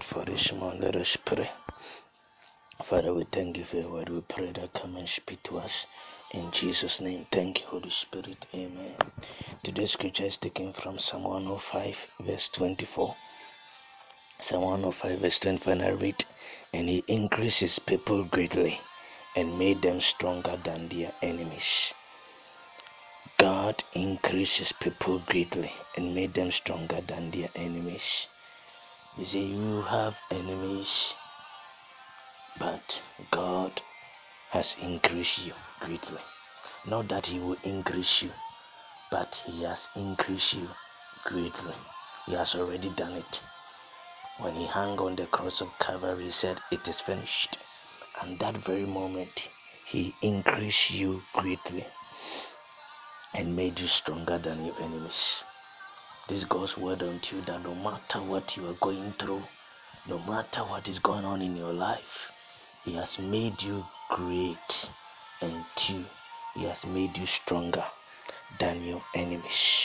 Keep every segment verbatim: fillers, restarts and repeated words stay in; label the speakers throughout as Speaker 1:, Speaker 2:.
Speaker 1: God for this morning. Let us pray. Father, we thank you for your word. We pray that come and speak to us. In Jesus' name, thank you, Holy Spirit. Amen. Today's scripture is taken from Psalm one oh five, verse twenty-four. Psalm one oh five, verse twenty-four, and I read, and he increased his people greatly and made them stronger than their enemies. God increased his people greatly and made them stronger than their enemies. You see, you have enemies, but God has increased you greatly. Not that he will increase you, but he has increased you greatly. He has already done it. When he hung on the cross of Calvary, he said, "It is finished." And that very moment, he increased you greatly and made you stronger than your enemies. This God's word unto you that no matter what you are going through, no matter what is going on in your life, he has made you great, and two, he has made you stronger than your enemies.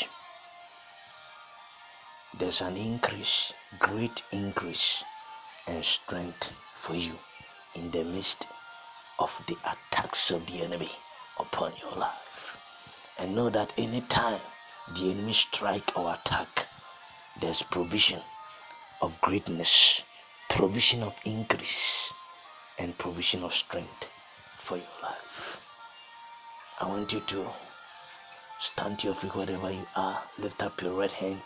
Speaker 1: There's an increase, great increase and strength for you in the midst of the attacks of the enemy upon your life. And know that anytime the enemy strike or attack, there's provision of greatness, provision of increase, and provision of strength for your life. I want you to stand to your feet wherever you are. Lift up your right hand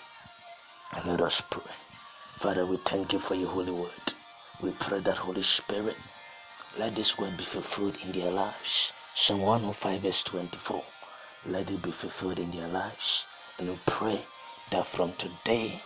Speaker 1: and let us pray. Father, we thank you for your holy word. We pray that, Holy Spirit, let this word be fulfilled in their lives. Psalm one oh five, verse twenty-four. Let it be fulfilled in their lives. And we pray that from today,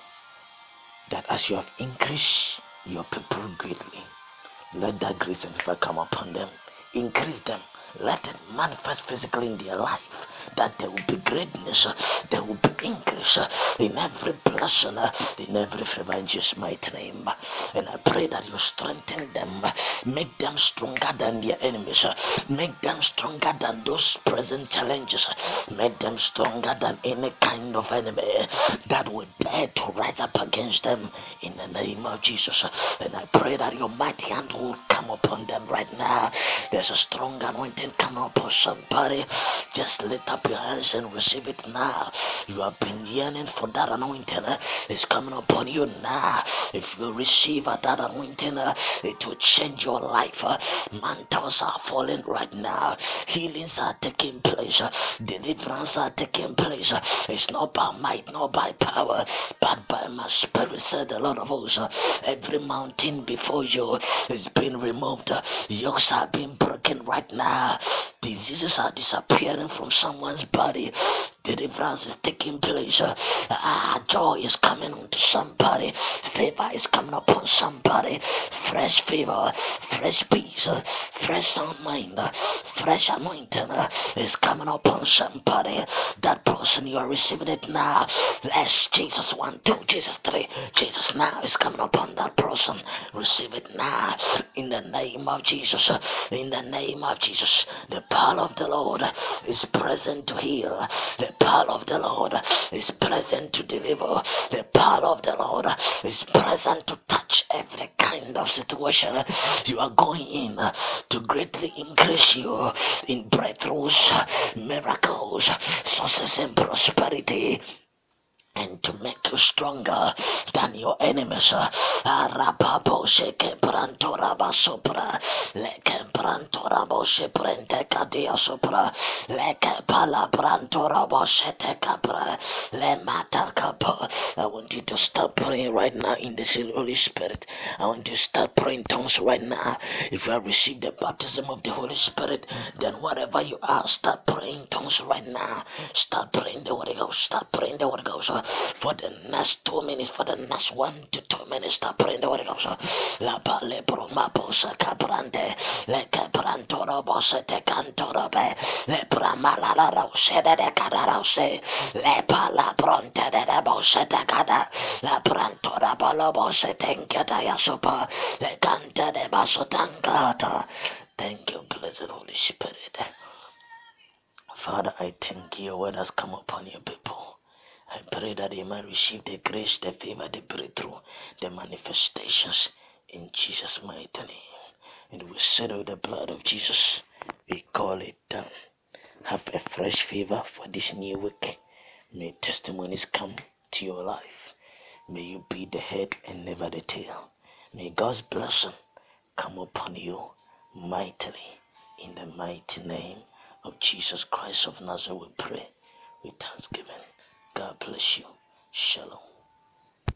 Speaker 1: that as you have increased your people greatly, let that grace and favor come upon them. Increase them. Let it manifest physically in their life. That there will be greatness, there will be increase in every blessing, in every favor, in Jesus' mighty name. And I pray that you strengthen them, make them stronger than their enemies, make them stronger than those present challenges, make them stronger than any kind of enemy that would dare to rise up against them in the name of Jesus. And I pray that your mighty hand will come upon them right now. There's a strong anointing coming upon somebody. Just lift up your hands and receive it now. You have been yearning for that anointing. It's coming upon you now. If you receive that anointing, it will change your life. Mantles are falling right now. Healings are taking place. Deliverance are taking place. It's not by might, not by power, but by my spirit, said the Lord of hosts. Every mountain before you is being removed. Yokes are being broken right now. Diseases are disappearing from someone's body. Deliverance is taking place. Ah, joy is coming onto somebody. Favor is coming upon somebody. Fresh favor, fresh peace, fresh sound mind, fresh anointing is coming upon somebody. That person, you are receiving it now. Let's Jesus one, two, Jesus three. Jesus now is coming upon that person. Receive it now in the name of Jesus. In the name of Jesus, the power of the Lord is present to heal. The power of the Lord is present to deliver. The power of the Lord is present to touch every kind of situation. You are going in to greatly increase you in breakthroughs, miracles, success, and prosperity, and to make you stronger than your enemies. Arapapo sheke prantora basopra, leke prantora boshe prente kadia sopra, leke pala prantora boshete capra, le mata capo. I want you to start praying right now in the Holy Spirit. I want you to start praying tongues right now. If you have received the baptism of the Holy Spirit, then whatever you are, start praying tongues right now. Start praying the Holy Ghost. Start praying the Holy Ghost. For the next two minutes, for the next one to two minutes, start praying the Holy Ghost. La pale promapo sacabrante, le caprantora bosse te cantorobe, le pramala la rose de cararose, le pala pronte de bosse te cada, la prantora bolo bosse tenkata yasopa, le canta de basso tancata. Thank you, blessed Holy Spirit. Father, I thank you. Your word has come upon your people. I pray that they might receive the grace, the favor, the breakthrough, the manifestations in Jesus' mighty name. And we settle the blood of Jesus. We call it done. Have a fresh favor for this new week. May testimonies come to your life. May you be the head and never the tail. May God's blessing come upon you mightily. In the mighty name of Jesus Christ of Nazareth, we pray with thanksgiving. God bless you. Shalom.